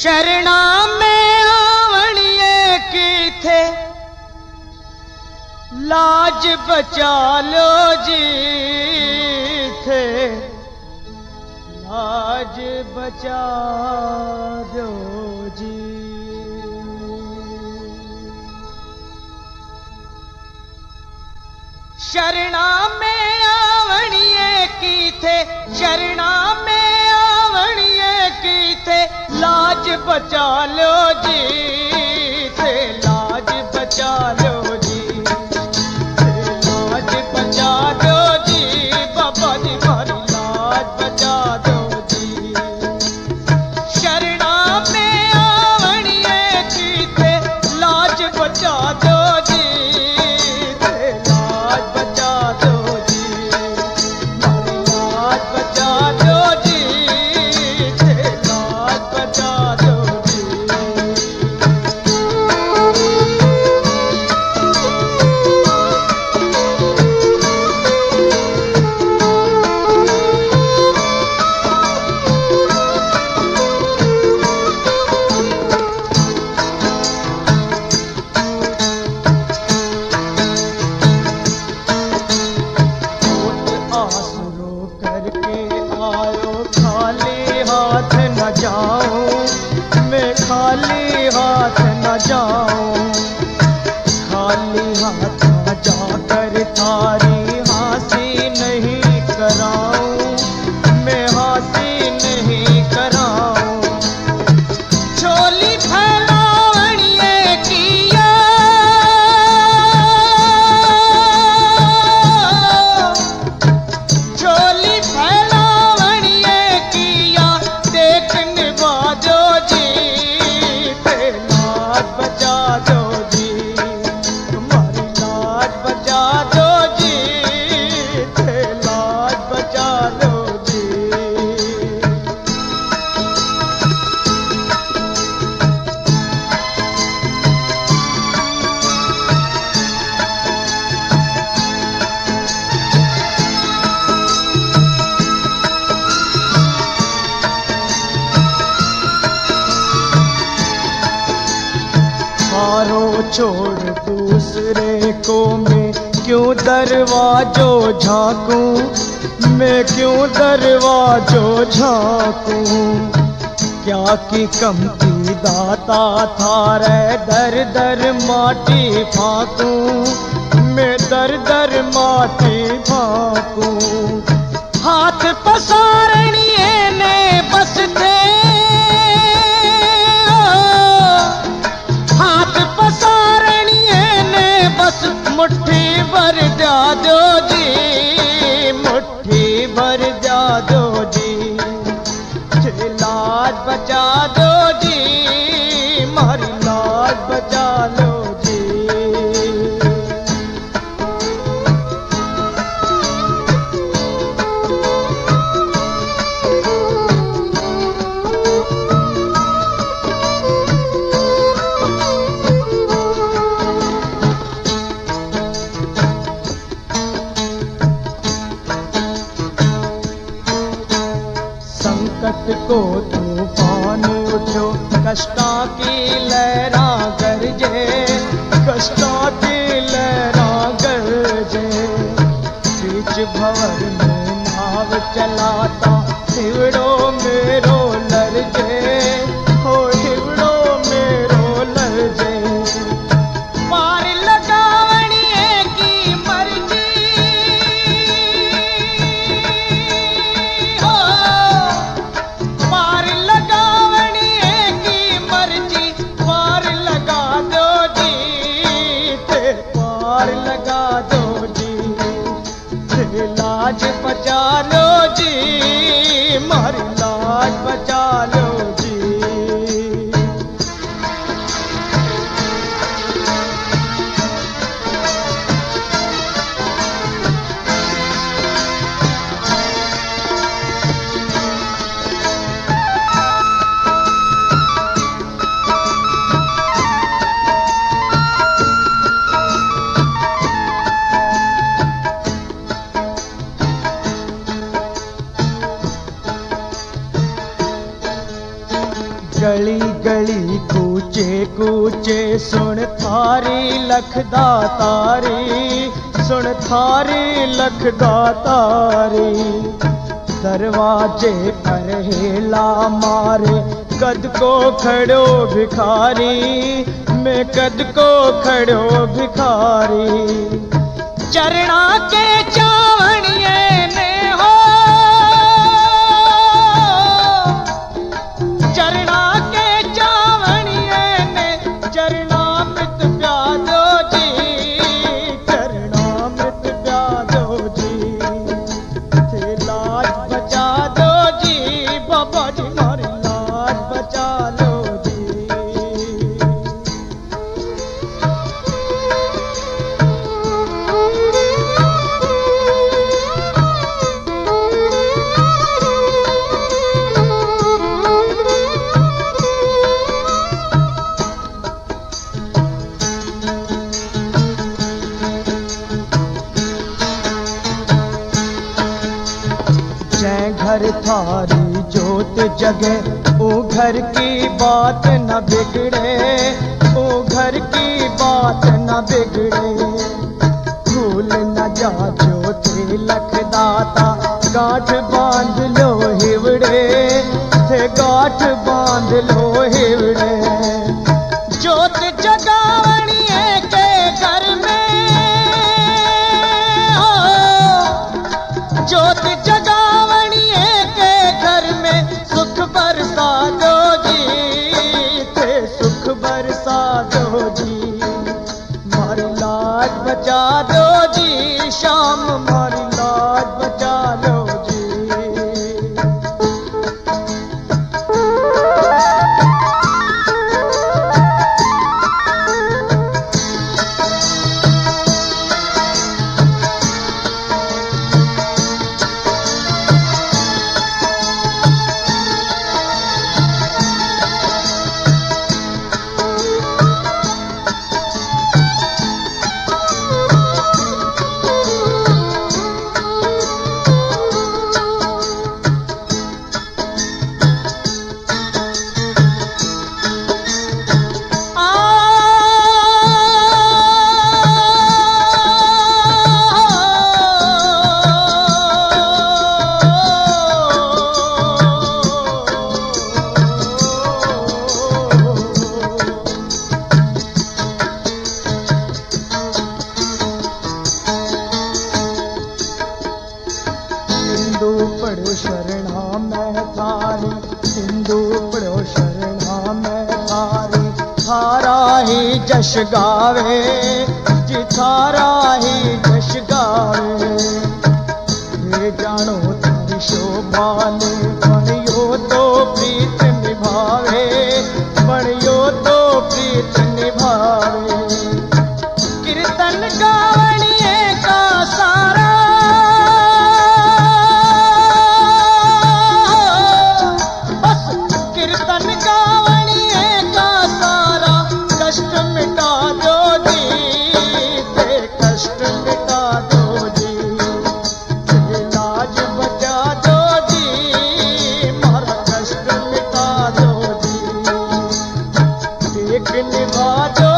शरणा में आवणिए की थे, लाज बचा लो जी थे, लाज बचा लो जी। शरणा में आवणिए की थे, शरणा में आवणिए की थे, लाज बचा लो जी थे, लाज बचा लो जी थे, लाज बचा दो जी बाबा जी मारी लाज बचा दो जी। शरणा में आवणिए की थे, लाज बचा दो जी थे, लाज बचा दो जी मारी लाज बचा दो जी थे, लाज बचा दो जी। आसरो करके आयो, खाली हाथ न जाऊं, मैं खाली हाथ न जाऊं, खाली हाथ न जाकर तारी हासी नहीं कराऊं, मैं हासी नहीं कराऊं। झोली फैलावणिए किया, झोली फैलावणिए किया, देख निभाजो जी थे, लाज बचा दो जी हमारी लाज बचा दो जी थे, लाज बचा दो जी। मारो छोड़ दूसरे को मैं क्यों दरवाजों झांकूं, मैं क्यों दरवाजों झांकूं। क्या की कमती दाता थारे दर दर माटी फाकूं, मैं दर दर माटी फाकूं। हाथ पसारणिए ने बस थे, हाथ पसारणिए ने बस मुट्ठी भर जा दो जी, मुट्ठी भर जा दो जी, थे लाज बचा दो जी मारी लाज बचा लो जी। संकट को तूफान उठो, कष्टा की लहरा गरजे, कष्टा की लहरा गरजे। बीच भंवर में नाव चलाता, हिवड़ो मेरो लरजे, हो हिवड़ो मेरो लरजे। पार लगावणिए की मर्जी हो, पार लगावणिए की मर्जी, पार लगा दो जी थे, पार लगा दो जी थे, लाज बचा लो जी मारी लाज बचा लो जी। गली गली कूचे कूचे सुन थारी लखदा तारी, सुन थारी लखदा तारी। दरवाजे पर हेला मारे कद को खड़ो भिखारी, मैं कद को खड़ो भिखारी। चरणा के चावणिए ने हो, चरणा के चावणिए ने चरणामृत प्यादो जी, चरणामृत प्यादो जी। थे लाज बचा दो जी बाबा जी, मारी लाज बचा लो जी। जय घर थारी जोत जगे ओ घर की बात न बिगड़े, ओ घर की बात न बिगड़े। भूल न जा जो थे लखदाता, गांठ बांध लो हिवड़े, थे गांठ बांध लो हिवड़े। जोत जगावणिए के घर में हो, जोत जगावणिए के घर में सुख बरसा दो जी, थे सुख बरसा दो जी। मारी लाज बचा दो जी श्याम, मारी लाज बचा लो जी। सिंधु पढ़ो शरणा मैं थारी, सिंधु पढ़ो शरणा मैं थारी। थारा ही जश गावे जी, थारा ही जश गावे। ये जानो थारी शोभा ने, बणियो तो प्रीत निभावे, बणियो तो प्रीत निभावे। कीर्तन गावणिए का सारा, कीर्तन गावणिए का सारा। कष्ट मिटा दो जी, ते कष्ट मिटा दो जी। ते लाज बचा दो जी, मारा कष्ट मिटा दो जी। एक निभा दो